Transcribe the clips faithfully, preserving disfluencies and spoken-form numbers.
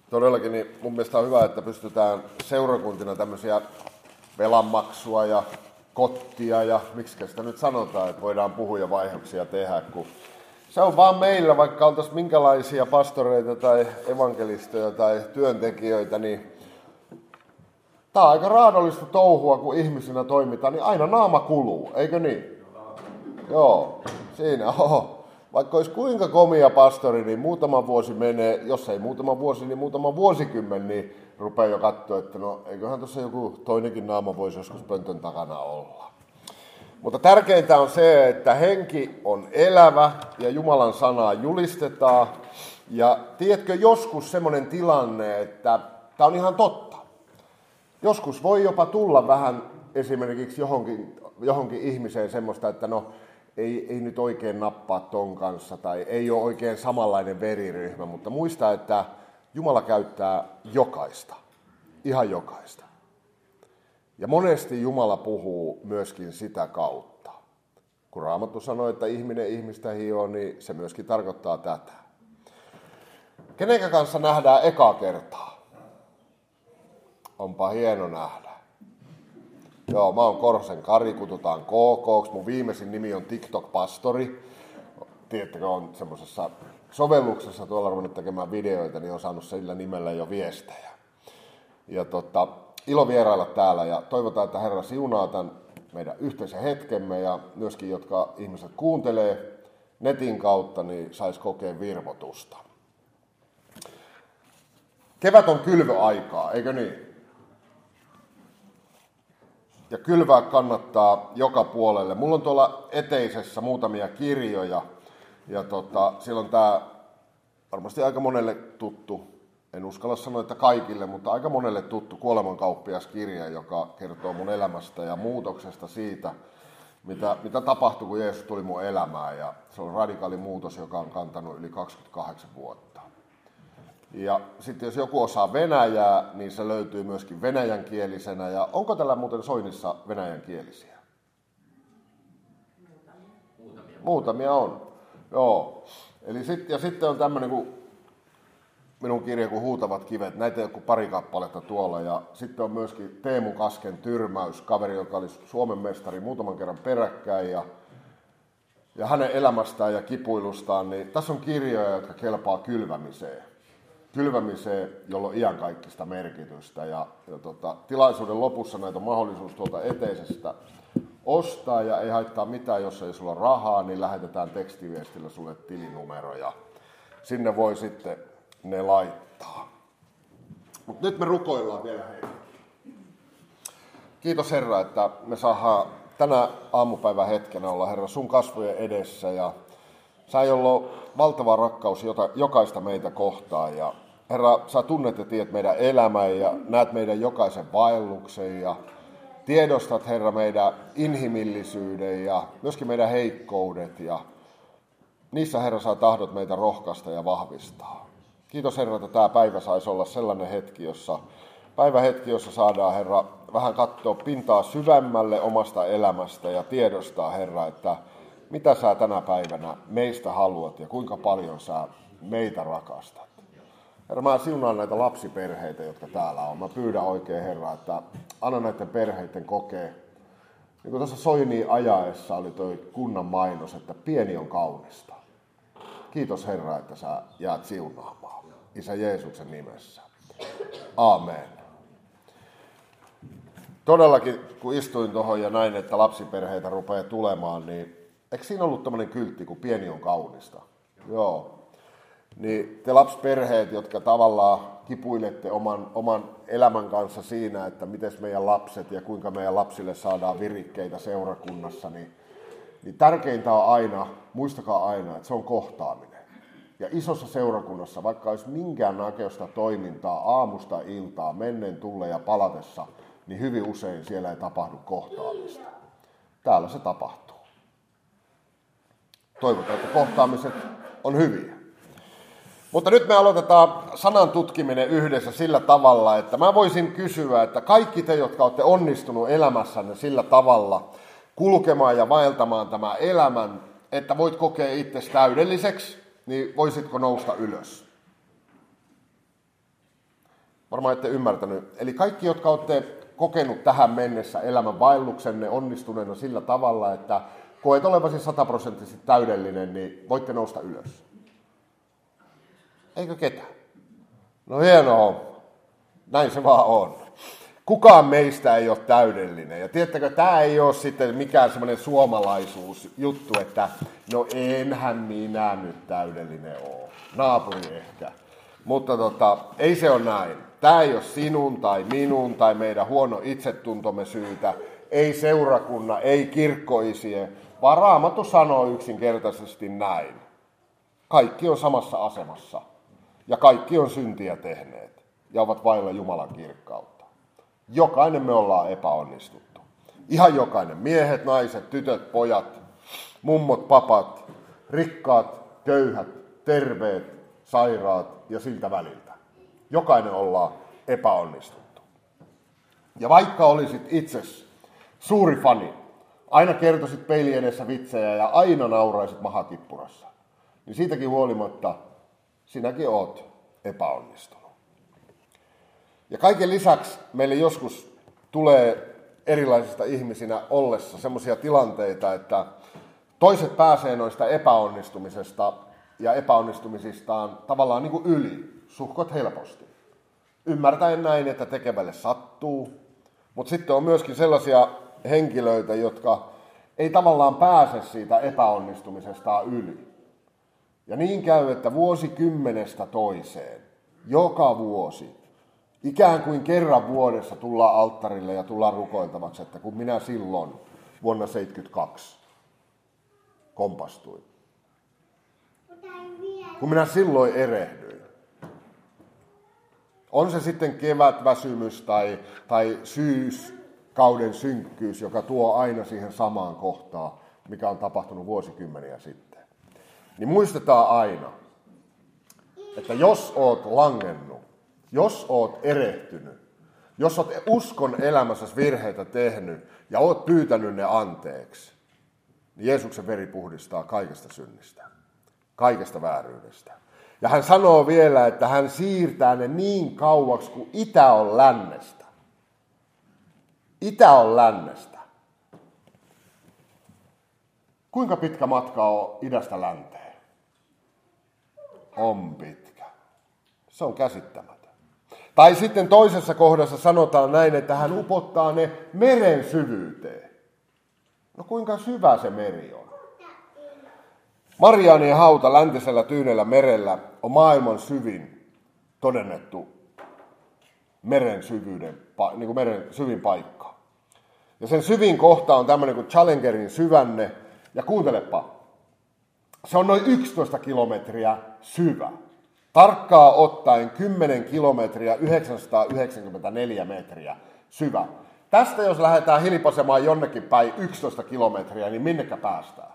Todellakin niin mun mielestä on hyvä, että pystytään seurakuntina tämmöisiä velanmaksua ja kottia ja miksi sitä nyt sanotaan, että voidaan puhuja vaihoksia tehdä, kun se on vaan meillä, vaikka oltaisiin minkälaisia pastoreita tai evankelistoja tai työntekijöitä, niin tämä on aika raadollista touhua, kun ihmisinä toimitaan, niin aina naama kuluu, eikö niin? Joo, siinä on. Vaikka olisi kuinka komia pastori, niin muutama vuosi menee, jos ei muutama vuosi, niin muutama vuosikymmen, niin rupeaa jo katsoa, että no eiköhän tuossa joku toinenkin naama voisi joskus pöntön takana olla. Mutta tärkeintä on se, että henki on elävä ja Jumalan sanaa julistetaan. Ja tiedätkö joskus semmoinen tilanne, että tämä on ihan totta. Joskus voi jopa tulla vähän esimerkiksi johonkin, johonkin ihmiseen semmoista, että no ei, ei nyt oikein nappaa ton kanssa tai ei ole oikein samanlainen veriryhmä, mutta muista, että Jumala käyttää jokaista, ihan jokaista. Ja monesti Jumala puhuu myöskin sitä kautta. Kun Raamattu sanoo, että ihminen ihmistä hioo, niin se myöskin tarkoittaa tätä. Kenenkä kanssa nähdään ekaa kertaa? Onpa hieno nähdä. Joo, mä oon Korhosen Kari, kutsutaan K K:ksi. Mun viimeisin nimi on TikTok-pastori. Tiedättekö, on semmoisessa sovelluksessa tuolla ruvennut tekemään videoita, niin on saanut sillä nimellä jo viestejä. Ja tota, ilo vierailla täällä ja toivotaan, että Herra siunaa tämän meidän yhteisen hetkemme ja myöskin, jotka ihmiset kuuntelee netin kautta, niin sais kokea virvotusta. Kevät on kylvöaikaa, eikö niin? Ja kylvää kannattaa joka puolelle. Mulla on tuolla eteisessä muutamia kirjoja. Ja tota, siellä on tää varmasti aika monelle tuttu, en uskalla sanoa, että kaikille, mutta aika monelle tuttu kuolemankauppiaskirja, joka kertoo mun elämästä ja muutoksesta siitä, mitä, mitä tapahtui, kun Jeesus tuli mun elämään. Ja se on radikaali muutos, joka on kantanut yli kaksikymmentäkahdeksan vuotta. Ja sitten jos joku osaa venäjää, niin se löytyy myöskin venäjänkielisenä. Ja onko tällä muuten Soinissa venäjänkielisiä? Muutamia. Muutamia on. Joo. Eli sit, ja sitten on tämmöinen kuin minun kirja kuin Huutavat kivet. Näitä ei ole kuin pari kappaletta tuolla. Ja sitten on myöskin Teemu Kasken Tyrmäys, kaveri, joka oli Suomen mestari muutaman kerran peräkkäin. Ja, ja hänen elämästään ja kipuilustaan, niin tässä on kirjoja, jotka kelpaa kylvämiseen. Kylvämiseen, jolla on iankaikkista merkitystä. Ja, ja tota, tilaisuuden lopussa näitä on mahdollisuus tuolta eteisestä ostaa ja ei haittaa mitään, jos ei sulla rahaa, niin lähetetään tekstiviestillä sulle tilinumero ja sinne voi sitten ne laittaa. Mutta nyt me rukoillaan vielä heitä. Kiitos Herra, että me saadaan tänä aamupäivän hetkenä olla Herra sun kasvojen edessä ja sä, jolla on valtava rakkaus jota, jokaista meitä kohtaan. Ja Herra, sä tunnet ja tiedät meidän elämän ja näet meidän jokaisen vaelluksen ja tiedostat, Herra, meidän inhimillisyyden ja myöskin meidän heikkoudet. Ja niissä, Herra, sä tahdot meitä rohkaista ja vahvistaa. Kiitos, Herra, että tämä päivä saisi olla sellainen hetki, jossa, päivähetki, jossa saadaan, Herra, vähän katsoa pintaa syvemmälle omasta elämästä ja tiedostaa, Herra, että mitä sä tänä päivänä meistä haluat ja kuinka paljon sä meitä rakastat. Herra, mä siunaan näitä lapsiperheitä, jotka täällä on. Mä pyydän oikein, Herra, että anna näiden perheiden kokee. Niin kuin tuossa Soiniin ajaessa oli toi kunnan mainos, että pieni on kaunista. Kiitos, Herra, että sä jäät siunaamaan. Isä Jeesuksen nimessä. Aamen. Todellakin, kun istuin tuohon ja näin, että lapsiperheitä rupeaa tulemaan, niin eikö siinä ollut tämmöinen kyltti, kun pieni on kaunista? Joo. Niin te lapsiperheet, jotka tavallaan kipuilette oman, oman elämän kanssa siinä, että miten meidän lapset ja kuinka meidän lapsille saadaan virikkeitä seurakunnassa, niin, niin tärkeintä on aina, muistakaa aina, että se on kohtaaminen. Ja isossa seurakunnassa, vaikka olisi minkään näköistä toimintaa aamusta iltaa, mennen tulle ja palatessa, niin hyvin usein siellä ei tapahdu kohtaamista. Täällä se tapahtuu. Toivotaan, että kohtaamiset on hyviä. Mutta nyt me aloitetaan sanan tutkiminen yhdessä sillä tavalla, että mä voisin kysyä, että kaikki te, jotka olette onnistunut elämässänne sillä tavalla kulkemaan ja vaeltamaan tämän elämän, että voit kokea itsesi täydelliseksi, niin voisitko nousta ylös? Varmaan ette ymmärtänyt. Eli kaikki, jotka olette kokenut tähän mennessä elämän vaelluksenne onnistuneena sillä tavalla, että koet olevasi sataprosenttisesti täydellinen, niin voitte nousta ylös. Eikö ketään? No hienoa. Näin se vaan on. Kukaan meistä ei ole täydellinen. Ja tiedättekö, tämä ei ole sitten mikään semmoinen suomalaisuusjuttu, että no enhän minä nyt täydellinen ole. Naapuri ehkä. Mutta tota, ei se ole näin. Tämä ei ole sinun tai minun tai meidän huono itsetuntomme syytä. Ei seurakunnan, ei kirkkoisien, vaan Raamattu sanoo yksinkertaisesti näin. Kaikki on samassa asemassa ja kaikki on syntiä tehneet ja ovat vailla Jumalan kirkkautta. Jokainen me ollaan epäonnistuttu. Ihan jokainen. Miehet, naiset, tytöt, pojat, mummot, papat, rikkaat, köyhät, terveet, sairaat ja siltä väliltä. Jokainen ollaan epäonnistuttu. Ja vaikka olisit itses suuri fani, aina kertoisit peili edessä vitsejä ja aina nauraisit mahakippurassa, niin siitäkin huolimatta sinäkin oot epäonnistunut. Ja kaiken lisäksi meille joskus tulee erilaisista ihmisinä ollessa semmoisia tilanteita, että toiset pääsee noista epäonnistumisesta ja epäonnistumisistaan tavallaan niin kuin yli, suhkot helposti. Ymmärtäen näin, että tekevälle sattuu, mutta sitten on myöskin sellaisia henkilöitä, jotka ei tavallaan pääse siitä epäonnistumisestaan yli. Ja niin käy, että vuosikymmenestä toiseen, joka vuosi, ikään kuin kerran vuodessa tullaan alttarille ja tullaan rukoiltavaksi, että kun minä silloin vuonna seitsemänkymmentäkaksi kompastuin. Kun minä silloin erehdyin. On se sitten kevätväsymys tai, tai syyskauden synkkyys, joka tuo aina siihen samaan kohtaan, mikä on tapahtunut vuosikymmeniä sitten. Niin muistetaan aina, että jos oot langennut, jos oot erehtynyt, jos oot uskon elämässäsi virheitä tehnyt ja oot pyytänyt ne anteeksi, niin Jeesuksen veri puhdistaa kaikesta synnistä, kaikesta vääryydestä. Ja hän sanoo vielä, että hän siirtää ne niin kauaksi kuin itä on lännestä. Itä on lännestä. Kuinka pitkä matka on idästä länteen? On pitkä. Se on käsittämätön. Tai sitten toisessa kohdassa sanotaan näin, että hän upottaa ne meren syvyyteen. No kuinka syvä se meri on? Mariaanien hauta läntisellä Tyynellä merellä on maailman syvin todennettu meren syvyyden, niin kuin meren syvin paikka. Ja sen syvin kohta on tämmöinen kuin Challengerin syvänne. Ja kuuntelepa, se on noin yksitoista kilometriä syvä. Tarkkaa ottaen kymmenen kilometriä, yhdeksänsataayhdeksänkymmentäneljä metriä syvä. Tästä jos lähdetään hilpasemaan jonnekin päin yksitoista kilometriä, niin minnekä päästään?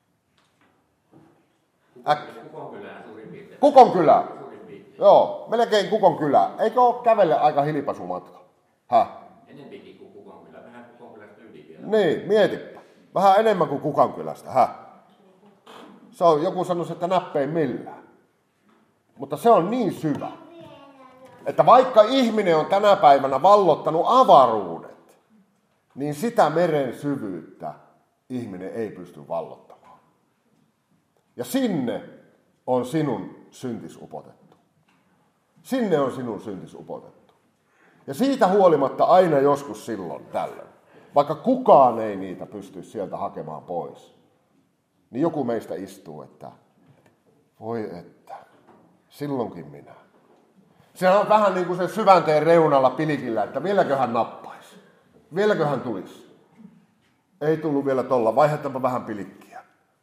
Äkki. Kukonkylään suurin piirtein. Kukonkylä. Joo, melkein Kukonkylä. Eikö ole kävelle aika hilpaisumatka? Häh? Enempikin kuin Kukonkylä. Vähän Kukonkylästä yli vielä. Niin, mietipä. Vähän enemmän kuin Kukonkylästä. Häh? Se on, joku sanoisi, että näppein millään. Mutta se on niin syvä, että vaikka ihminen on tänä päivänä vallottanut avaruudet, niin sitä meren syvyyttä ihminen ei pysty vallottamaan. Ja sinne on sinun syntis upotettu. Sinne on sinun syntis upotettu. Ja siitä huolimatta aina joskus silloin tällöin, vaikka kukaan ei niitä pysty sieltä hakemaan pois, niin joku meistä istuu, että voi että, silloinkin minä. Se on vähän niin kuin se syvänteen reunalla pilikillä, että vieläköhän nappaisi, vieläköhän tulisi. Ei tullut vielä tolla, vaihdetaanpa vähän pilikkiä.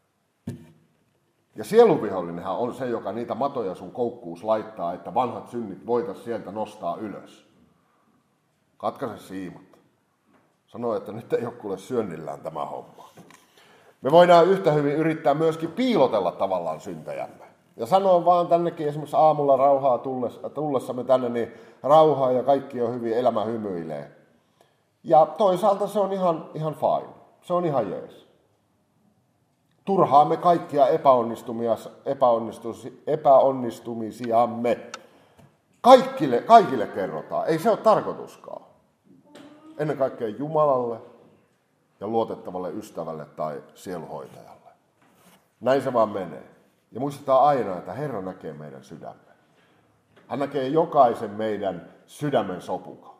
Ja sielunvihollinenhan on se, joka niitä matoja sun koukkuus laittaa, että vanhat synnit voitaisiin sieltä nostaa ylös. Katkaise siimat. Sano, että nyt ei ole kuule syönnillään tämä homma. Me voidaan yhtä hyvin yrittää myöskin piilotella tavallaan syntejämme. Ja sanon vaan tännekin esimerkiksi aamulla rauhaa tullessa, tullessamme tänne, niin rauhaa ja kaikki on hyvin, elämä hymyilee. Ja toisaalta se on ihan, ihan fine. Se on ihan jees. Turhaamme kaikkia epäonnistumisiamme Kaikille, kaikille kerrotaan. Ei se ole tarkoituskaan. Ennen kaikkea Jumalalle ja luotettavalle ystävälle tai sielunhoitajalle. Näin se vaan menee. Ja muistetaan aina, että Herra näkee meidän sydämen. Hän näkee jokaisen meidän sydämen sopukan.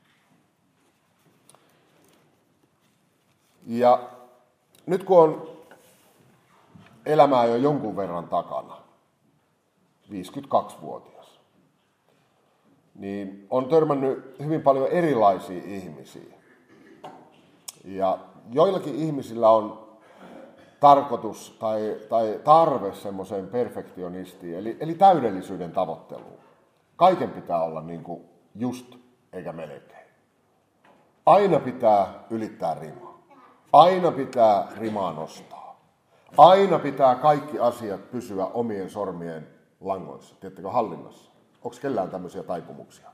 Ja nyt kun on elämää jo jonkun verran takana, viisikymmentäkaksivuotias, niin on törmännyt hyvin paljon erilaisia ihmisiä. Ja joillakin ihmisillä on tarkoitus tai, tai tarve semmoiseen perfektionistiin, eli, eli täydellisyyden tavoitteluun. Kaiken pitää olla niin kuin just eikä melkein. Aina pitää ylittää rimaa. Aina pitää rimaa nostaa. Aina pitää kaikki asiat pysyä omien sormien langoissa. Tiedättekö, hallinnassa? Onko kellään tämmöisiä taipumuksia?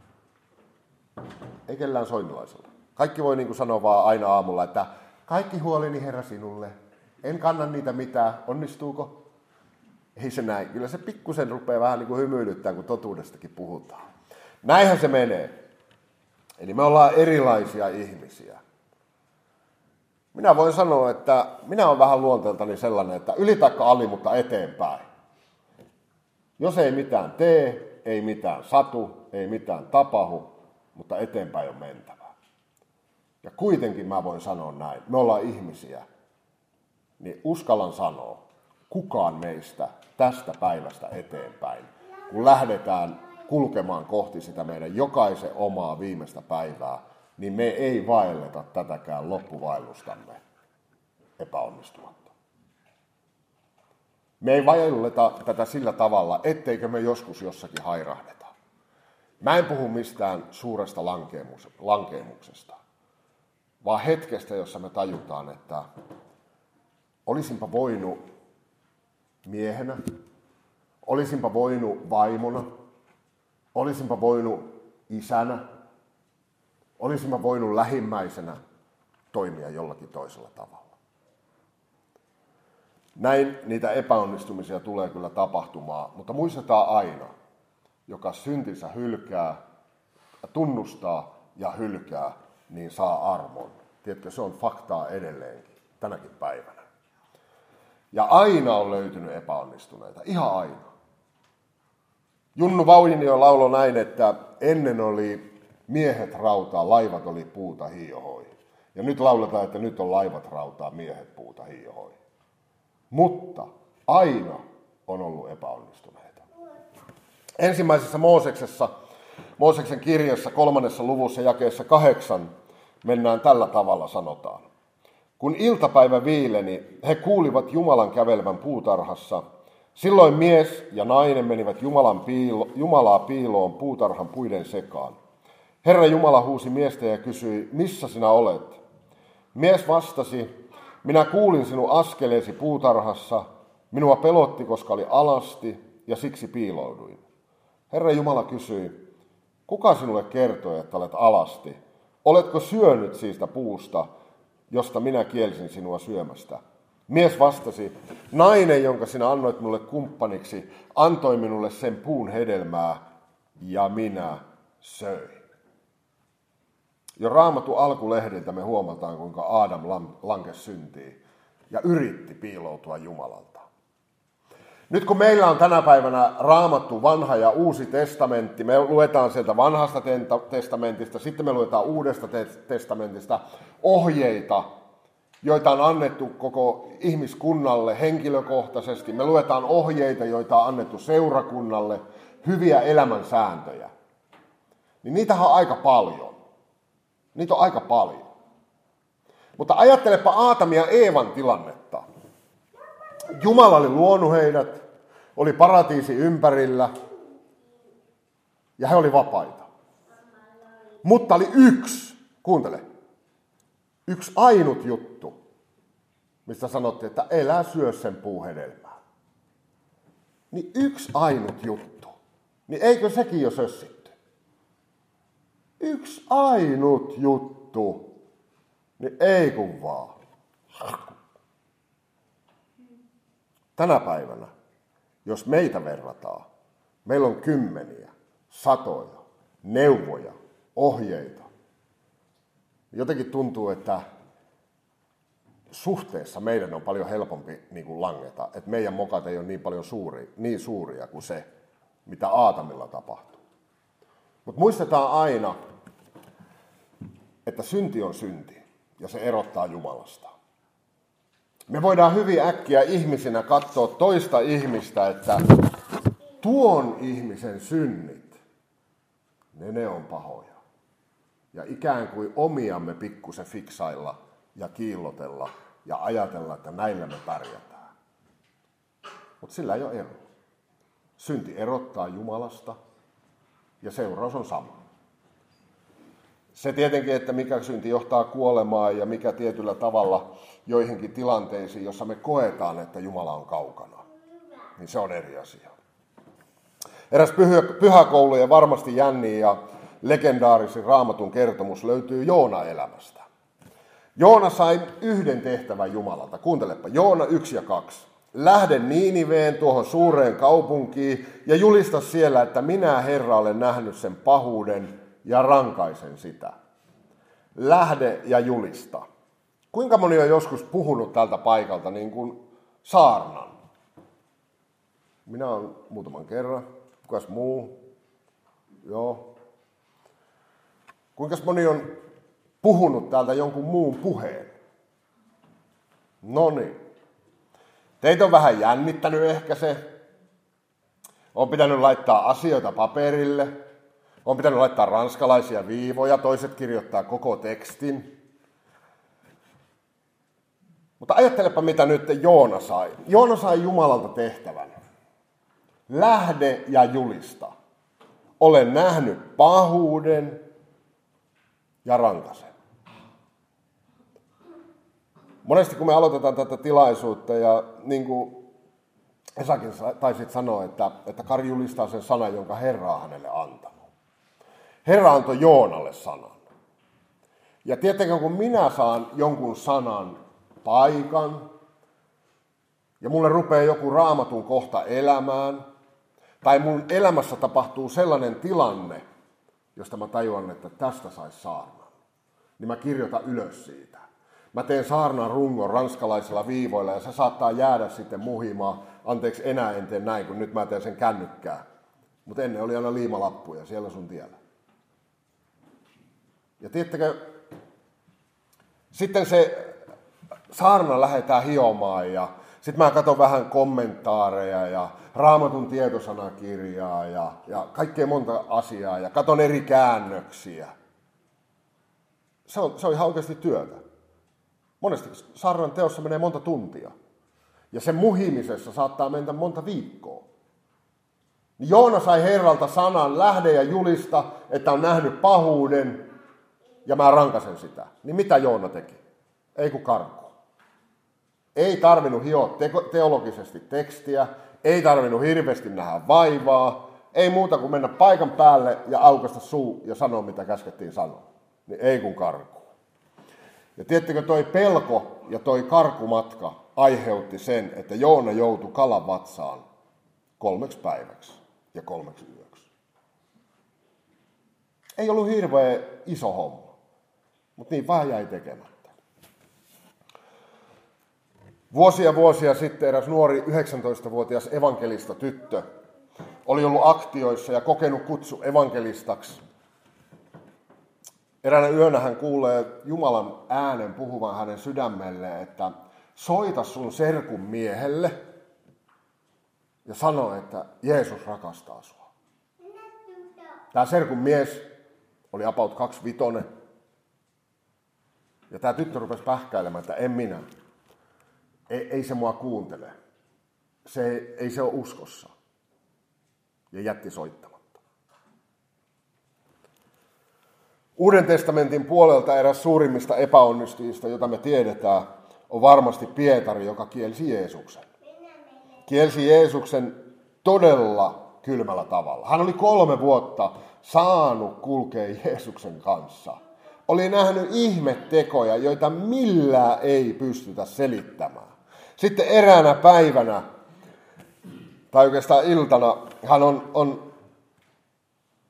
Ei kellään soinilaisella. Kaikki voi niin kuin sanoa vaan aina aamulla, että kaikki huolini Herra sinulle. En kanna niitä mitään. Onnistuuko? Ei se näin. Kyllä se pikkusen rupeaa vähän niin kuin hymyilyttää, kun totuudestakin puhutaan. Näinhän se menee. Eli me ollaan erilaisia ihmisiä. Minä voin sanoa, että minä olen vähän luonteeltani sellainen, että yli taikka ali, mutta eteenpäin. Jos ei mitään tee, ei mitään satu, ei mitään tapahdu, mutta eteenpäin on mentävä. Ja kuitenkin mä voin sanoa näin, me ollaan ihmisiä, niin uskallan sanoa, kukaan meistä tästä päivästä eteenpäin, kun lähdetään kulkemaan kohti sitä meidän jokaisen omaa viimeistä päivää, niin me ei vaelleta tätäkään loppuvaellustamme epäonnistumatta. Me ei vaelleta tätä sillä tavalla, etteikö me joskus jossakin hairahdeta. Mä en puhu mistään suuresta lankeemuksesta, vaan hetkestä, jossa me tajutaan, että olisinpa voinut miehenä, olisinpa voinut vaimona, olisinpa voinut isänä, olisinpa voinut lähimmäisenä toimia jollakin toisella tavalla. Näin niitä epäonnistumisia tulee kyllä tapahtumaan, mutta muistetaan aina, joka syntinsä hylkää, tunnustaa ja hylkää, niin saa armon. Tiedätkö, se on faktaa edelleenkin, tänäkin päivänä. Ja aina on löytynyt epäonnistuneita, ihan aina. Junnu Vaunio lauloi näin, että ennen oli miehet rautaa, laivat oli puuta hiohoi. Ja nyt lauletaan, että nyt on laivat rautaa, miehet puuta hiohoi. Mutta aina on ollut epäonnistuneita. Ensimmäisessä Mooseksessa, Mooseksen kirjassa kolmannessa luvussa jakeessa kahdeksan mennään tällä tavalla sanotaan. Kun iltapäivä viileni, he kuulivat Jumalan kävelevän puutarhassa. Silloin mies ja nainen menivät Jumalan piilo, Jumalaa piiloon puutarhan puiden sekaan. Herra Jumala huusi miestä ja kysyi, missä sinä olet? Mies vastasi, minä kuulin sinun askeleesi puutarhassa, minua pelotti, koska oli alasti ja siksi piilouduin. Herra Jumala kysyi, kuka sinulle kertoi, että olet alasti? Oletko syönyt siitä puusta, josta minä kielsin sinua syömästä? Mies vastasi, nainen, jonka sinä annoit minulle kumppaniksi, antoi minulle sen puun hedelmää ja minä söin. Jo Raamatun alkulehdiltä me huomataan, kuinka Aadam lankesi syntiin ja yritti piiloutua Jumalalta. Nyt kun meillä on tänä päivänä Raamattu vanha ja uusi testamentti, me luetaan sieltä vanhasta testamentista, sitten me luetaan uudesta testamentista ohjeita, joita on annettu koko ihmiskunnalle henkilökohtaisesti. Me luetaan ohjeita, joita on annettu seurakunnalle, hyviä elämänsääntöjä. Niin niitähän on aika paljon. Niitä on aika paljon. Mutta ajattelepa Aatamin ja Eevan tilannetta. Jumala oli luonut heidät, oli paratiisi ympärillä ja he oli vapaita. Mutta oli yksi, kuuntele, yksi ainut juttu, mistä sanottiin, että elää syö sen puuhedelmää. Niin yksi ainut juttu, niin eikö sekin jo sössitty? Yksi ainut juttu, niin ei kun vaan. Tänä päivänä, jos meitä verrataan, meillä on kymmeniä, satoja, neuvoja, ohjeita. Jotenkin tuntuu, että suhteessa meidän on paljon helpompi niin kuin langeta, että meidän mokat ei ole niin paljon suuri, niin suuria kuin se, mitä Aatamilla tapahtuu. Mutta muistetaan aina, että synti on synti ja se erottaa Jumalasta. Me voidaan hyvin äkkiä ihmisinä katsoa toista ihmistä, että tuon ihmisen synnit, ne, ne on pahoja. Ja ikään kuin omiamme pikkusen fiksailla ja kiillotella ja ajatella, että näillä me pärjätään. Mutta sillä ei ole ero. Synti erottaa Jumalasta ja seuraus on sama. Se tietenkin, että mikä synti johtaa kuolemaan ja mikä tietyllä tavalla joihinkin tilanteisiin, jossa me koetaan, että Jumala on kaukana, niin se on eri asia. Eräs pyhäkoulujen varmasti jänniin ja legendaarisin Raamatun kertomus löytyy Joona elämästä. Joona sai yhden tehtävän Jumalalta. Kuuntelepa, Joona yksi ja kaksi. Lähde Niiniveen tuohon suureen kaupunkiin ja julista siellä, että minä Herra olen nähnyt sen pahuuden ja rankaisen sitä. Lähde ja julista. Kuinka moni on joskus puhunut tältä paikalta niin kuin saarnan? Minä olen muutaman kerran. Kukas muu? Joo. Kuinka moni on puhunut täältä jonkun muun puheen? No niin. Teitä on vähän jännittänyt ehkä se. On pitänyt laittaa asioita paperille. On pitänyt laittaa ranskalaisia viivoja. Toiset kirjoittaa koko tekstin. Mutta ajattelepa, mitä nyt Joona sai. Joona sai Jumalalta tehtävän. Lähde ja julista. Olen nähnyt pahuuden ja rankaisen. Monesti kun me aloitetaan tätä tilaisuutta ja niin kuin Esakin taisit sanoa, että, että Kari julistaa sen sanan, jonka Herra on hänelle antanut. Herra antoi Joonalle sanan. Ja tietenkin kun minä saan jonkun sanan paikan ja mulle rupeaa joku Raamatun kohta elämään, tai mun elämässä tapahtuu sellainen tilanne, josta mä tajuan, että tästä saisi saarnan, niin mä kirjoitan ylös siitä. Mä teen saarnan rungon ranskalaisilla viivoilla ja se saattaa jäädä sitten muhimaan. Anteeksi, enää en tee näin, kun nyt mä teen sen kännykkää. Mutta ennen oli aina liimalappuja siellä sun tiellä. Ja tiedättekö, sitten se saarna lähdetään hiomaan ja sitten mä katson vähän kommentaareja ja Raamatun tietosanakirjaa ja, ja kaikkea monta asiaa ja katson eri käännöksiä. Se on, se on ihan oikeasti työtä. Monesti saarnan teossa menee monta tuntia. Ja sen muhimisessa saattaa mennä monta viikkoa. Niin Joona sai Herralta sanan, lähde ja julista, että on nähnyt pahuuden ja mä rankasen sitä. Niin mitä Joona teki? Ei kun karkuun. Ei tarvinnut hioa teologisesti tekstiä, ei tarvinnut hirveästi nähdä vaivaa, ei muuta kuin mennä paikan päälle ja aukaista suu ja sanoa, mitä käskettiin sanoa. Niin ei kun karkuun. Ja tiedättekö, toi pelko ja toi karkumatka aiheutti sen, että Joona joutui kalan vatsaan kolmeksi päiväksi ja kolmeksi yöksi. Ei ollut hirveä iso homma, mutta niin vaan jäi tekemättä. Vuosia vuosia sitten eräs nuori yhdeksäntoistavuotias evankelista tyttö oli ollut aktioissa ja kokenut kutsu evankelistaksi. Eräänä yönä hän kuulee Jumalan äänen puhuvan hänen sydämelleen, että soita sun serkun miehelle ja sano, että Jeesus rakastaa sua. Tämä serkun mies oli about kaksivitonen ja tämä tyttö rupesi pähkäilemään, että en minä. Ei, ei se mua kuuntele. Se, ei se ole uskossa. Ja jätti soittamatta. Uuden testamentin puolelta eräs suurimmista epäonnistujista, jota me tiedetään, on varmasti Pietari, joka kielsi Jeesuksen. Kielsi Jeesuksen todella kylmällä tavalla. Hän oli kolme vuotta saanut kulkea Jeesuksen kanssa. Oli nähnyt ihmettekoja, joita millään ei pystytä selittämään. Sitten eräänä päivänä, tai oikeastaan iltana, hän on, on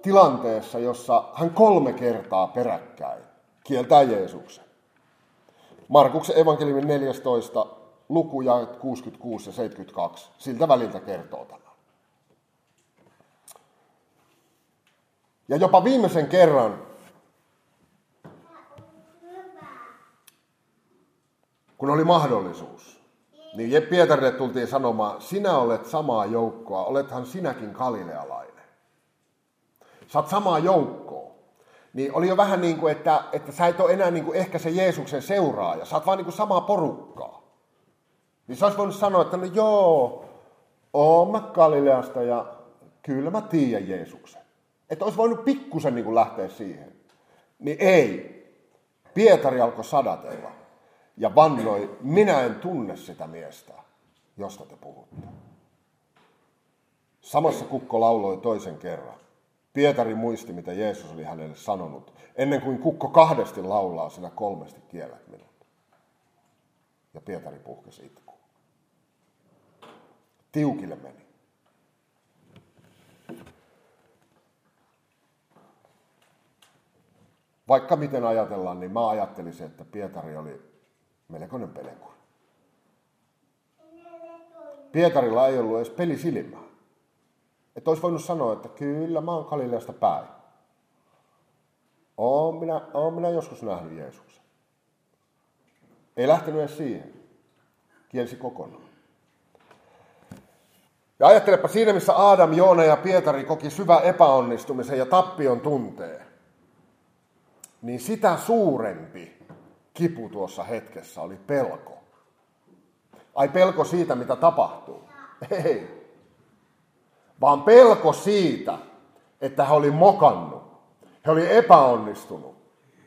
tilanteessa, jossa hän kolme kertaa peräkkäin kieltää Jeesuksen. Markuksen evankeliumin neljästoista luku ja kuusikymmentäkuusi ja seitsemänkymmentäkaksi siltä väliltä kertoo tämän. Ja jopa viimeisen kerran, kun oli mahdollisuus, niin Pietarille tultiin sanomaan, sinä olet samaa joukkoa, olethan sinäkin galilealainen. Sä oot samaa joukkoa. Niin oli jo vähän niin kuin, että, että sä et ole enää niin kuin ehkä se Jeesuksen seuraaja, sä oot vaan niin kuin samaa porukkaa. Niin sä olisi voinut sanoa, että no joo, oon mä Galileasta ja kyllä mä tiedän Jeesuksen. Että olisi voinut pikkusen niin kuin lähteä siihen. Niin ei. Pietari alkoi sadatella ja vannoi, minä en tunne sitä miestä, josta te puhutte. Samassa kukko lauloi toisen kerran. Pietari muisti, mitä Jeesus oli hänelle sanonut, ennen kuin kukko kahdesti laulaa, sinä kolmesti kiellät minut. Ja Pietari puhkesi itkuun. Tiukille meni. Vaikka miten ajatellaan, niin mä ajattelisin, että Pietari oli melkoinen pelenkuri. Pietarilla ei ollut edes pelisilmää. Että olisi voinut sanoa, että kyllä mä oon Galileasta päin. Oon minä, oon minä joskus nähnyt Jeesuksen. Ei lähtenyt edes siihen. Kielsi kokonaan. Ja ajattelepa siinä, missä Aadam, Joona ja Pietari koki syvä epäonnistumisen ja tappion tunteen, niin sitä suurempi kipu tuossa hetkessä oli pelko. Ai pelko siitä, mitä tapahtuu? Ei. Vaan pelko siitä, että he oli mokannut. He oli epäonnistunut.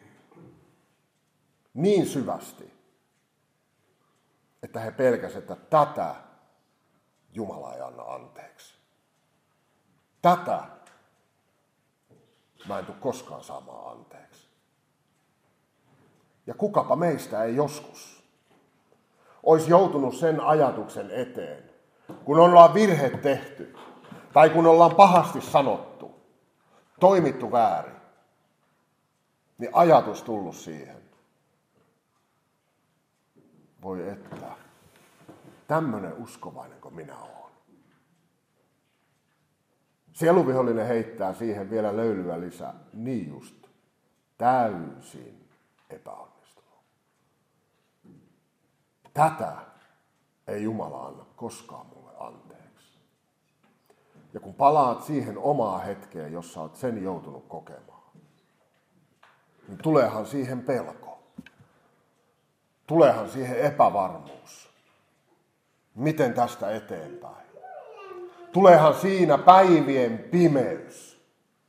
Niin syvästi, että he pelkäsivät, että tätä Jumala ei anna anteeksi. Tätä mä en tule koskaan saamaan anteeksi. Ja kukapa meistä ei joskus olisi joutunut sen ajatuksen eteen, kun ollaan virhe tehty, tai kun ollaan pahasti sanottu, toimittu väärin, niin ajatus tullut siihen. Voi että, tämmöinen uskovainen kuin minä olen. Sieluvihollinen heittää siihen vielä löylyä lisää. Niin just, täysin epäonnistunut. Tätä ei Jumala anna koskaan mulle anteeksi. Ja kun palaat siihen omaa hetkeen, jossa olet sen joutunut kokemaan, niin tuleehan siihen pelko. Tuleehan siihen epävarmuus. Miten tästä eteenpäin? Tuleehan siinä päivien pimeys.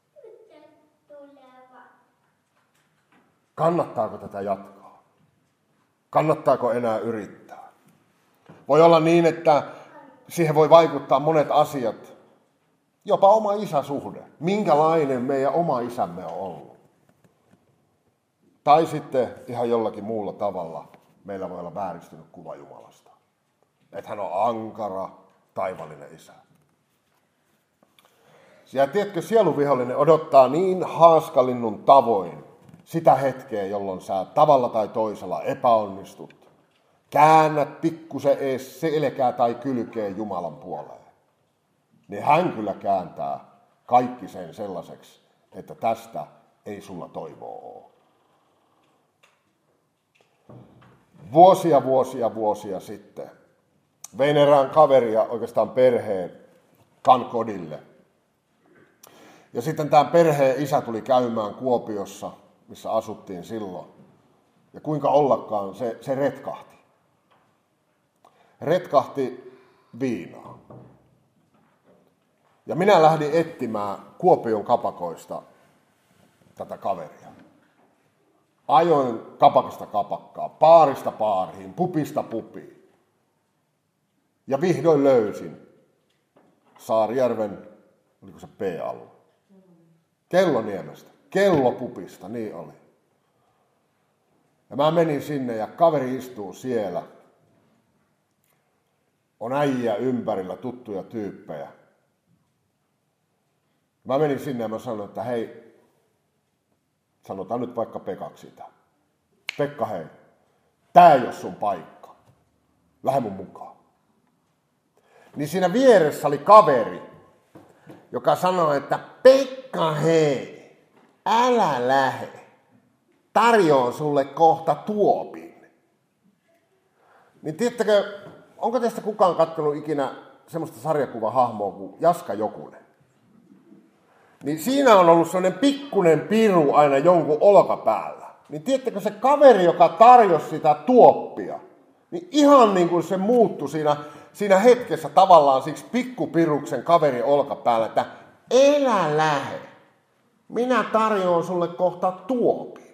Kannattaako tätä jatkaa? Kannattaako enää yrittää? Voi olla niin, että siihen voi vaikuttaa monet asiat. Jopa oma isäsuhde. Minkälainen meidän oma isämme on ollut. Tai sitten ihan jollakin muulla tavalla meillä voi olla vääristynyt kuva Jumalasta. Että hän on ankara, taivallinen isä. Ja tiedätkö, sieluvihollinen odottaa niin haaskalinnun tavoin sitä hetkeä, jolloin sä tavalla tai toisella epäonnistut. Käännät pikkusen ees selkää tai kylkeen Jumalan puoleen. Niin hän kyllä kääntää kaikki sen sellaiseksi, että tästä ei sulla toivoa ole. Vuosia, vuosia, vuosia sitten vein erään kaveria, oikeastaan perheen, Kankodille. Ja sitten tämän perheen isä tuli käymään Kuopiossa, missä asuttiin silloin. Ja kuinka ollakaan se, se retkahti. Retkahti viinaa. Ja minä lähdin etsimään Kuopion kapakoista tätä kaveria. Ajoin kapakasta kapakkaa, paarista paariin, pupista pupiin. Ja vihdoin löysin Saarijärven, oliko se P-alue? Kelloniemestä, Kellopupista, niin oli. Ja mä menin sinne ja kaveri istuu siellä. On äijä ympärillä, tuttuja tyyppejä. Mä menin sinne ja mä sanoin, että hei, sanotaan nyt vaikka Pekaksi sitä. Pekka, hei, tää ei ole sun paikka. Lähde mun mukaan. Niin siinä vieressä oli kaveri, joka sanoi, että Pekka, hei, älä lähe. Tarjoan sulle kohta tuopin. Niin tiedättekö, onko teistä kukaan katsonut ikinä semmoista sarjakuvahahmoa kuin Jaska Jokunen? Niin siinä on ollut sellainen pikkunen piru aina jonkun olkapäällä. Niin tiedättekö, se kaveri, joka tarjosi sitä tuoppia, niin ihan niin kuin se muuttui siinä, siinä hetkessä tavallaan siksi pikkupiruksen kaverin olkapäällä, että elä lähe, minä tarjoan sulle kohta tuopin.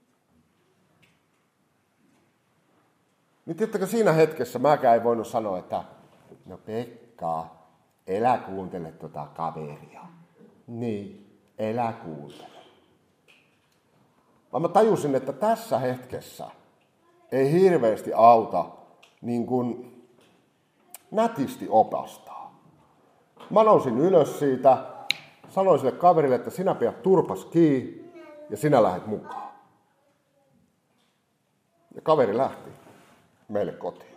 Niin tiedättekö, siinä hetkessä mäkään ei voinut sanoa, että no Pekka, elä kuuntele tota kaveria. Niin, elä kuuntele. Vaan mä tajusin, että tässä hetkessä ei hirveästi auta niin kuin nätisti opastaa. Mä nousin ylös siitä, sanoin sille kaverille, että sinä pidät turpas kiinni ja sinä lähdet mukaan. Ja kaveri lähti meille kotiin.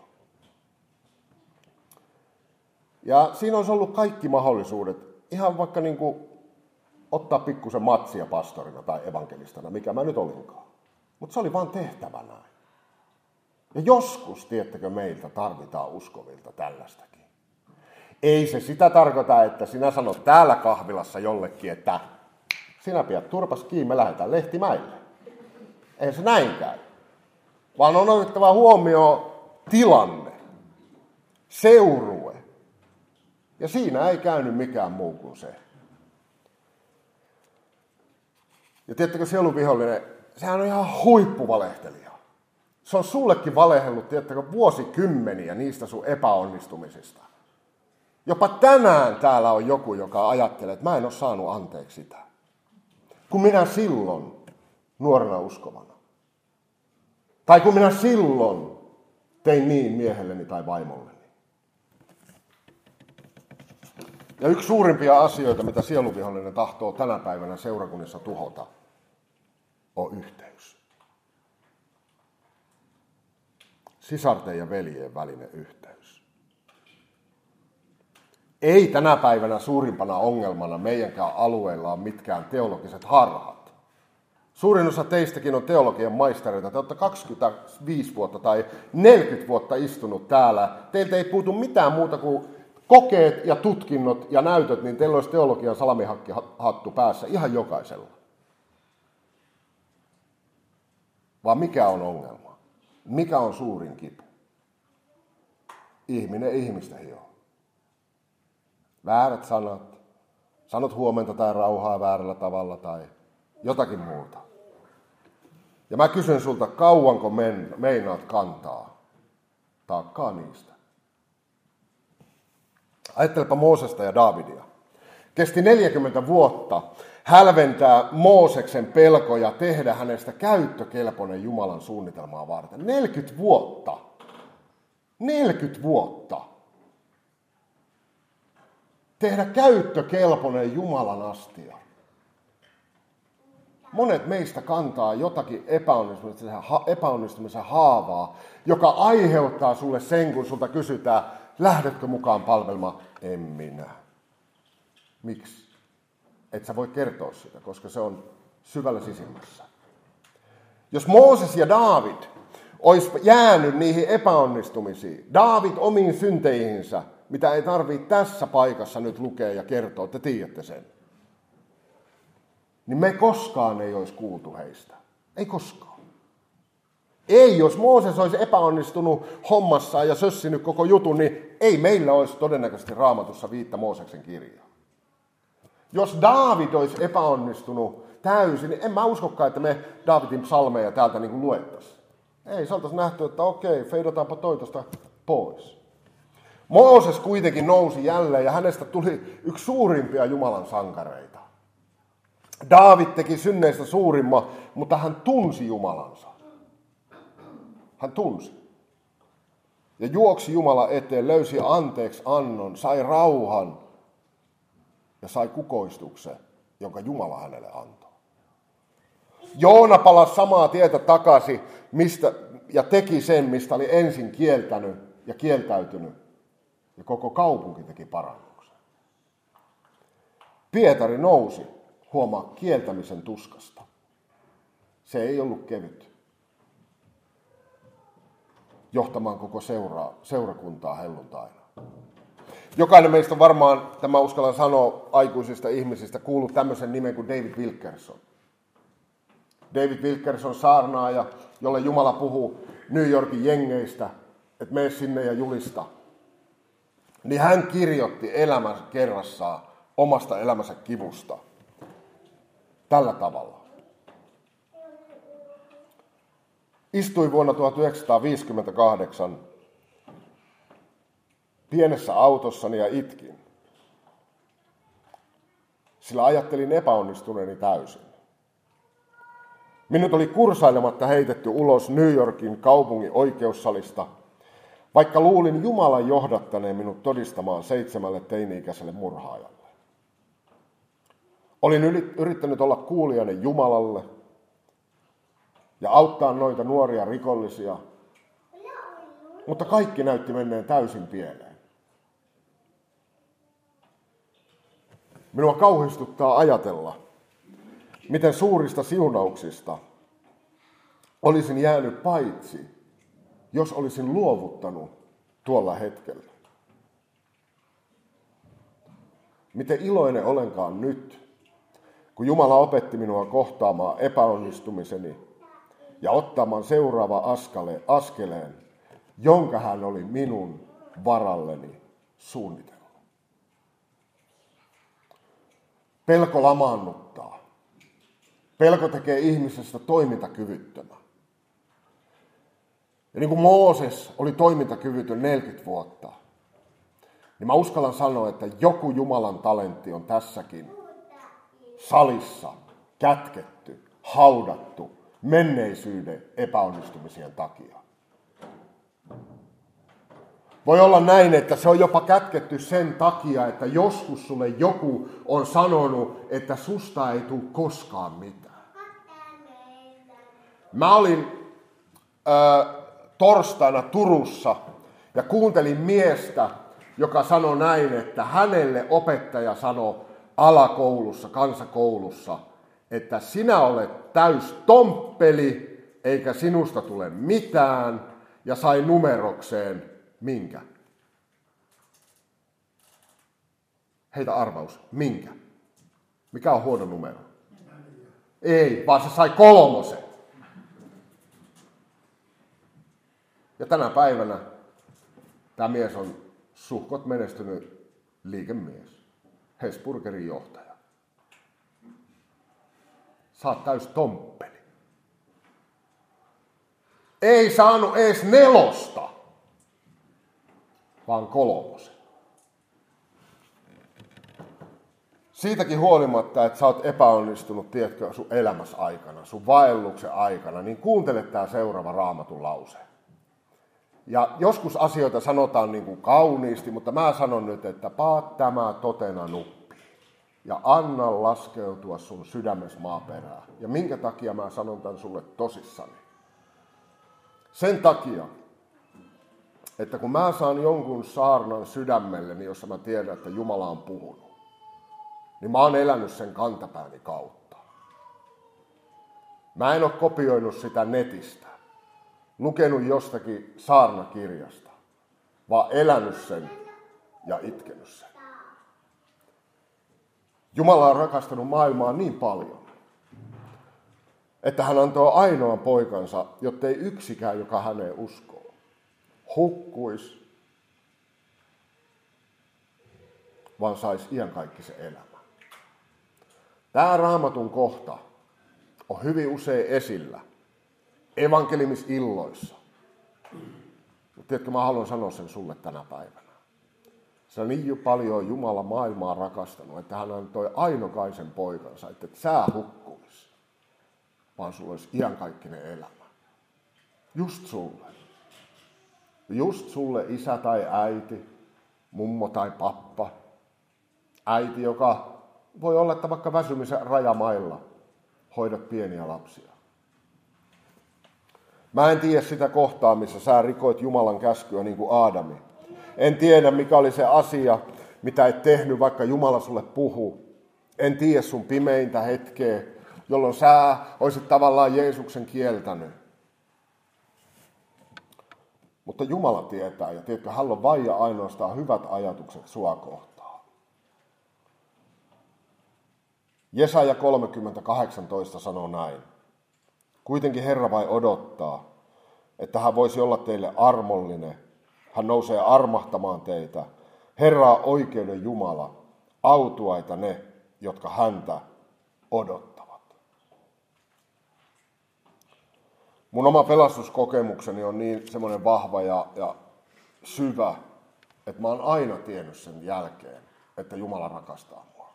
Ja siinä olisi ollut kaikki mahdollisuudet, ihan vaikka niin kuin ottaa pikkusen matsia pastorina tai evankelistana, mikä mä nyt olinkaan. Mutta se oli vaan tehtävä näin. Ja joskus, tiedättekö, meiltä tarvitaan uskovilta tällaistakin. Ei se sitä tarkoita, että sinä sanot täällä kahvilassa jollekin, että sinä pidät turpas kiinni, me lähdetään Lehtimäelle. Ei se näin käy. Vaan on otettava huomioon tilanne, seurue. Ja siinä ei käynyt mikään muu kuin se. Ja tiedättekö, sieluvihollinen, sehän on ihan huippuvalehtelija. Se on sullekin valehellut, tiedättekö, vuosikymmeniä niistä sun epäonnistumisista. Jopa tänään täällä on joku, joka ajattelee, että mä en ole saanut anteeksi sitä. Kun minä silloin nuorena uskovana. Tai kun minä silloin tein niin miehelleni tai vaimolleni. Ja yksi suurimpia asioita, mitä sieluvihollinen tahtoo tänä päivänä seurakunnissa tuhota, on yhteys. Sisarten ja veljien välinen yhteys. Ei tänä päivänä suurimpana ongelmana meidänkään alueella ole mitkään teologiset harhat. Suurin osa teistäkin on teologian maistereita. Te olette kaksikymmentäviisi vuotta tai neljäkymmentä vuotta istunut täällä. Teiltä ei puutu mitään muuta kuin kokeet ja tutkinnot ja näytöt, niin teillä olisi teologian salamihattu päässä ihan jokaisella. Vaan mikä on ongelma? Mikä on suurin kipu? Ihminen ihmistä hioo. Väärät sanat. Sanot huomenta tai rauhaa väärällä tavalla tai jotakin muuta. Ja mä kysyn sulta, kauanko men, meinaat kantaa taakkaa niistä? Ajattelepa Moosesta ja Daavidia. Kesti neljäkymmentä vuotta hälventää Mooseksen pelkoja, tehdä hänestä käyttökelpoinen Jumalan suunnitelmaa varten. neljäkymmentä vuotta. neljäkymmentä vuotta. Tehdä käyttökelpoinen Jumalan astia. Monet meistä kantaa jotakin epäonnistumisen, epäonnistumisen haavaa, joka aiheuttaa sulle sen, kun sulta kysytään, lähdetkö mukaan palvelmaan? En minä. Miksi? Et sä voi kertoa sitä, koska se on syvällä sisimmässä. Jos Mooses ja Daavid olisi jäänyt niihin epäonnistumisiin, Daavid omiin synteihinsä, mitä ei tarvitse tässä paikassa nyt lukea ja kertoa, te tiedätte sen, niin me koskaan ei olisi kuultu heistä. Ei koskaan. Ei, jos Mooses olisi epäonnistunut hommassaan ja sössinyt koko jutun, niin ei meillä olisi todennäköisesti Raamatussa viittä Mooseksen kirjaa. Jos Daavid olisi epäonnistunut täysin, niin en mä uskokaan, että me Daavidin psalmeja täältä niin kuin luettaisiin. Ei, se oltaisiin nähty, että okei, feidataanpa toi tosta pois. Mooses kuitenkin nousi jälleen ja hänestä tuli yksi suurimpia Jumalan sankareita. Daavid teki synneistä suurimman, mutta hän tunsi Jumalansa. Hän tunsi. Ja juoksi Jumala eteen, löysi anteeksi annon, sai rauhan. ja sai kukoistuksen, jonka Jumala hänelle antoi. Joona palasi samaa tietä takaisin mistä, ja teki sen, mistä oli ensin kieltänyt ja kieltäytynyt. Ja koko kaupunki teki parannuksen. Pietari nousi, huomaa, kieltämisen tuskasta. Se ei ollut kevyt. Johtamaan koko seuraa, seurakuntaa helluntaina. Jokainen meistä varmaan, tämä uskallan sanoa aikuisista ihmisistä, kuuluu tämmöisen nimen kuin David Wilkerson. David Wilkerson saarnaaja, jolle Jumala puhuu New Yorkin jengeistä, että mene sinne ja julista. Niin hän kirjoitti elämänsä kerrassaan omasta elämänsä kivusta tällä tavalla. Istuin vuonna tuhatyhdeksänsataaviisikymmentäkahdeksan pienessä autossani ja itkin, sillä ajattelin epäonnistuneeni täysin. Minut oli kursailematta heitetty ulos New Yorkin kaupungin oikeussalista, vaikka luulin Jumalan johdattaneen minut todistamaan seitsemälle teini-ikäiselle murhaajalle. Olin yrittänyt olla kuulijainen Jumalalle ja auttaa noita nuoria rikollisia, mutta kaikki näytti menneen täysin pieleen. Minua kauhistuttaa ajatella, miten suurista siunauksista olisin jäänyt paitsi, jos olisin luovuttanut tuolla hetkellä. Miten iloinen olenkaan nyt, kun Jumala opetti minua kohtaamaan epäonnistumiseni ja ottamaan seuraava askele, askeleen, jonka hän oli minun varalleni suunnitellut. Pelko lamaannuttaa. Pelko tekee ihmisestä toimintakyvyttömän. Ja niin kuin Mooses oli toimintakyvytön neljäkymmentä vuotta, niin mä uskallan sanoa, että joku Jumalan talentti on tässäkin salissa kätketty, haudattu menneisyyden epäonnistumisien takia. Voi olla näin, että se on jopa kätketty sen takia, että joskus sulle joku on sanonut, että susta ei tule koskaan mitään. Mä olin äh, torstaina Turussa ja kuuntelin miestä, joka sanoi näin, että hänelle opettaja sanoi alakoulussa, kansakoulussa, että sinä olet täys tomppeli, eikä sinusta tule mitään, ja sai numerokseen minkä? Heitä arvaus, minkä? Mikä on huono numero? Ei, vaan se sai kolmosen. Ja tänä päivänä tämä mies on suhkot menestynyt liikemies, Hesburgerin johtaja. Sä oot täys tomppeli. Ei saanut edes nelosta, vaan kolmosen. Siitäkin huolimatta, että sä oot epäonnistunut, tiedätkö, sun elämässä aikana, sun vaelluksen aikana, niin kuuntele tää seuraava Raamatun lause. Ja joskus asioita sanotaan niin kuin kauniisti, mutta mä sanon nyt, että paat tämä totena nuppi ja anna laskeutua sun sydämessä maaperään. Ja minkä takia mä sanon tämän sulle tosissani? Sen takia, että kun mä saan jonkun saarnan sydämelleni, jossa mä tiedän, että Jumala on puhunut, niin mä oon elänyt sen kantapääni kautta. Mä en ole kopioinut sitä netistä, lukenut jostakin saarnakirjasta, vaan elänyt sen ja itkenyt sen. Jumala on rakastanut maailmaa niin paljon, että hän antoi ainoan poikansa, jottei yksikään, joka häneen uskoo, hukkuisi, vaan saisi iankaikkisen elämän. Tämä Raamatun kohta on hyvin usein esillä evankeliumisilloissa. Mutta tiedätkö, mä haluan sanoa sen sulle tänä päivänä. Se on niin paljon Jumala maailmaa rakastanut, että hän antoi ainokaisen poikansa, että et sä hukkuisi, vaan sulla olisi iankaikkinen elämä. Just sulle. Just sulle isä tai äiti, mummo tai pappa. Äiti, joka Voi olla, että vaikka väsymisen rajamailla hoidat pieniä lapsia. Mä en tiedä sitä kohtaa, missä sä rikoit Jumalan käskyä niin kuin Aadami. En tiedä, mikä oli se asia, mitä et tehnyt, vaikka Jumala sulle puhuu. En tiedä sun pimeintä hetkeä, jolloin sä olisit tavallaan Jeesuksen kieltänyt. Mutta Jumala tietää, ja tiedätkö, hän on vain ja ainoastaan hyvät ajatukset sua kohtaan. Jesaja kolmekymmentä kahdeksantoista sanoo näin. Kuitenkin Herra vai odottaa, että hän voisi olla teille armollinen. Hän nousee armahtamaan teitä. Herra on oikeuden Jumala, autuaita ne, jotka häntä odottavat. Mun oma pelastuskokemukseni on niin semmoinen vahva ja, ja syvä, että mä oon aina tiennyt sen jälkeen, että Jumala rakastaa mua.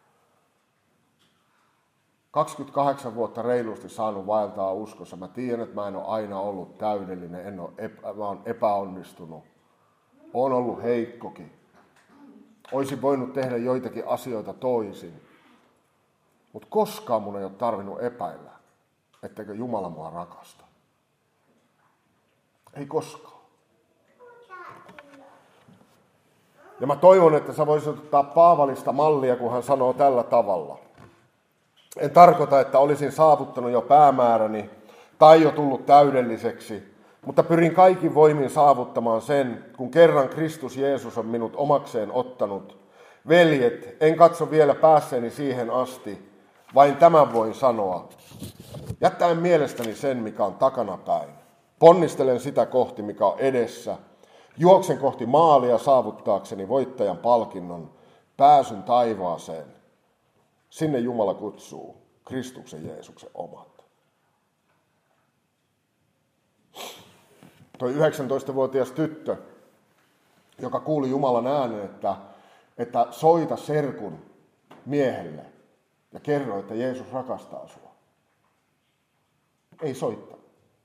kaksikymmentäkahdeksan vuotta reilusti saanut vaeltaa uskossa. Mä tiedän, että mä en ole aina ollut täydellinen, en ole epä, mä oon epäonnistunut. Oon ollut heikkokin. Oisin voinut tehdä joitakin asioita toisin. Mutta koskaan mun ei ole tarvinnut epäillä, etteikö Jumala mua rakasta. Ei koskaan. Ja mä toivon, että sä voisit ottaa Paavalista mallia, kun hän sanoo tällä tavalla. En tarkoita, että olisin saavuttanut jo päämääräni tai jo tullut täydelliseksi, mutta pyrin kaikin voimin saavuttamaan sen, kun kerran Kristus Jeesus on minut omakseen ottanut. Veljet, en katso vielä päässeeni siihen asti, vain tämän voin sanoa. Jättäen mielestäni sen, mikä on takanapäin. Ponnistelen sitä kohti, mikä on edessä. Juoksen kohti maalia saavuttaakseni voittajan palkinnon, pääsyn taivaaseen. Sinne Jumala kutsuu Kristuksen Jeesuksen omat. Toi yhdeksäntoistavuotias tyttö, joka kuuli Jumalan äänen, että, että soita serkun miehelle ja kerro, että Jeesus rakastaa sua. Ei soittanut.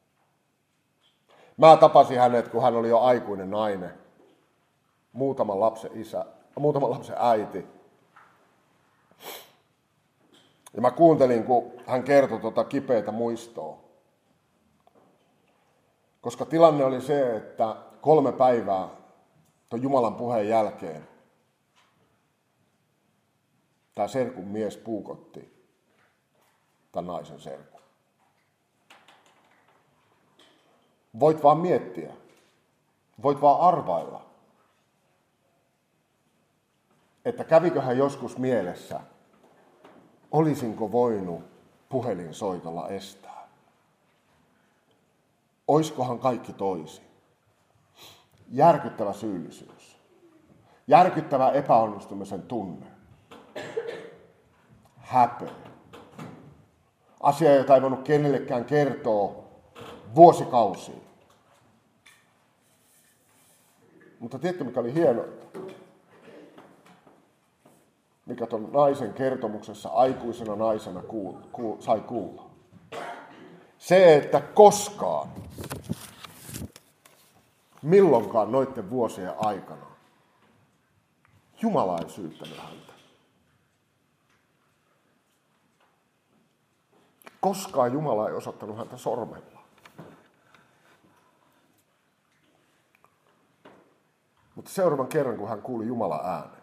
Mä tapasin hänet, kun hän oli jo aikuinen nainen. Muutaman lapsen isä, muutaman lapsen äiti. Ja mä kuuntelin, kun hän kertoi tuota kipeätä muistoa. Koska tilanne oli se, että kolme päivää tuon Jumalan puheen jälkeen tämä serkun mies puukotti tämän naisen serkun. Voit vaan miettiä. Voit vaan arvailla, että käviköhän joskus mielessä, olisinko voinut puhelinsoitolla estää? Oiskohan kaikki toisin? Järkyttävä syyllisyys. Järkyttävä epäonnistumisen tunne. Häpeä. Asia, jota ei voinut kenellekään kertoa vuosikausiin. Mutta tiedätkö, mikä oli hienointa? Mikä ton naisen kertomuksessa aikuisena naisena kuul, kuul, sai kuulla. Se, että koskaan, milloinkaan noiden vuosien aikana, Jumala ei syyttänyt häntä. Koskaan Jumala ei osoittanut häntä sormella. Mutta seuraavan kerran, kun hän kuuli Jumalan äänen,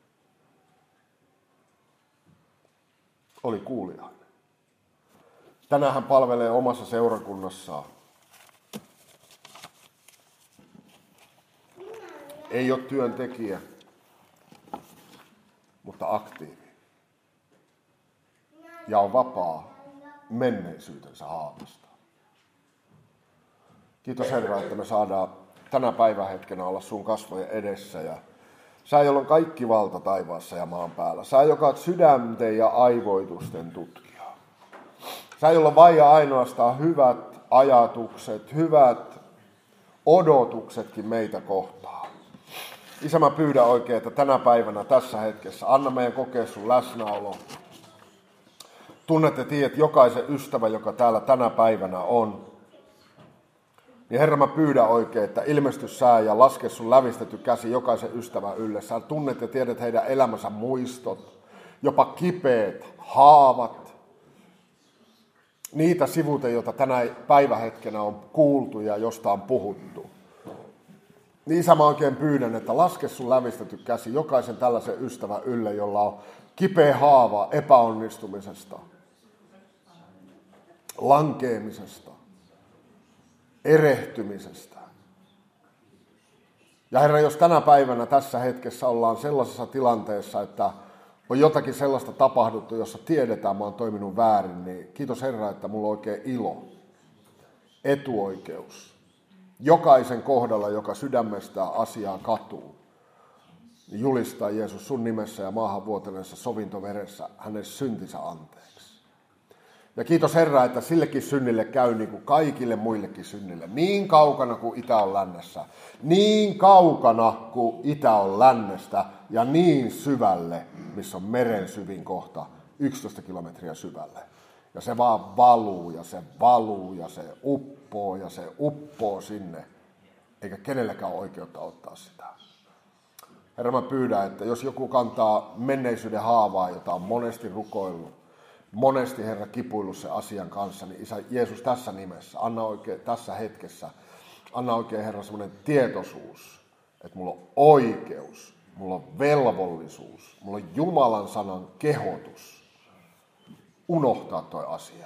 oli kuulijainen. Tänään hän palvelee omassa seurakunnassaan. Ei ole työntekijä, mutta aktiivi. Ja on vapaa menneisyytensä haavista. Kiitos Herra, että me saadaan tänä päivähetkenä olla sun kasvojen edessä. Ja sä, jolla on kaikki valta taivaassa ja maan päällä. Sä, joka oot sydänten ja aivoitusten tutkija. Sä, jolla on vain ja ainoastaan hyvät ajatukset, hyvät odotuksetkin meitä kohtaan. Isä, mä pyydän oikein, että tänä päivänä, tässä hetkessä, anna meidän kokea sun läsnäolo. Tunnet ja tiedät jokaisen ystävän, joka täällä tänä päivänä on. Niin Herra, mä pyydän oikein, että ilmesty sää ja laske sun lävistetty käsi jokaisen ystävän ylle. Sä tunnet ja tiedät heidän elämänsä muistot. jopa kipeät haavat, niitä sivuja, joita tänä päivähetkenä on kuultu ja josta on puhuttu. Niin mä oikein pyydän, että laske sun lävistetty käsi jokaisen tällaisen ystävän ylle, jolla on kipeä haava epäonnistumisesta, lankeemisesta, erehtymisestä. Ja Herra, jos tänä päivänä tässä hetkessä ollaan sellaisessa tilanteessa, että on jotakin sellaista tapahduttu, jossa tiedetään, mä oon toiminut väärin, niin kiitos Herra, että mulla on oikein ilo, etuoikeus. Jokaisen kohdalla, joka sydämestään asiaa katuu, niin julistaa Jeesus sun nimessä ja maahan vuoteneessa sovintoveressä hänen syntinsä anteeksi. Ja kiitos Herra, että sillekin synnille käy niin kuin kaikille muillekin synnille. Niin kaukana kuin itä on lännessä. Niin kaukana kuin itä on lännestä ja niin syvälle, missä on meren syvin kohta, yksitoista kilometriä syvälle. Ja se vaan valuu ja se valuu ja se uppoo ja se uppoo sinne. Eikä kenellekään ole oikeutta ottaa sitä. Herra, mä pyydän, että jos joku kantaa menneisyyden haavaa, jota on monesti rukoillut, monesti Herra kipuillut sen asian kanssa, niin Isä Jeesus tässä nimessä, anna oikein tässä hetkessä, anna oikein Herra semmoinen tietoisuus, että mulla on oikeus, mulla on velvollisuus, mulla on Jumalan sanan kehotus unohtaa toi asia.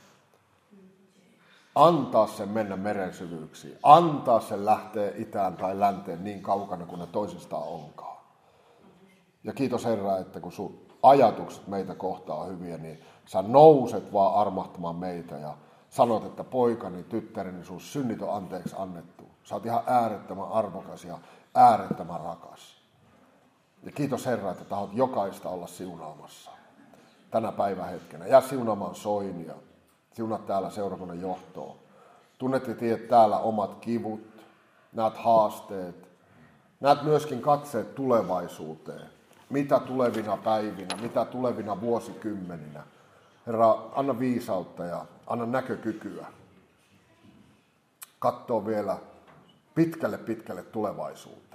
Antaa sen mennä meren syvyyksiin, antaa sen lähteä itään tai länteen niin kaukana kuin ne toisistaan onkaan. Ja kiitos Herra, että kun sun ajatukset meitä kohtaan on hyviä, niin sä nouset vaan armahtamaan meitä ja sanot, että poikani, tyttäreni, sun synnit on anteeksi annettu. Sä oot ihan äärettömän arvokas ja äärettömän rakas. Ja kiitos Herra, että tahot jokaista olla siunaamassa tänä päivähetkenä. Ja siunaamaan Soinia, siunat täällä seurakunnan johtoa. Tunnet ja tiedät täällä omat kivut, näet haasteet, näet myöskin katseet tulevaisuuteen. Mitä tulevina päivinä, mitä tulevina vuosikymmeninä. Herra, anna viisautta ja anna näkökykyä. Katsoo vielä pitkälle pitkälle tulevaisuuteen.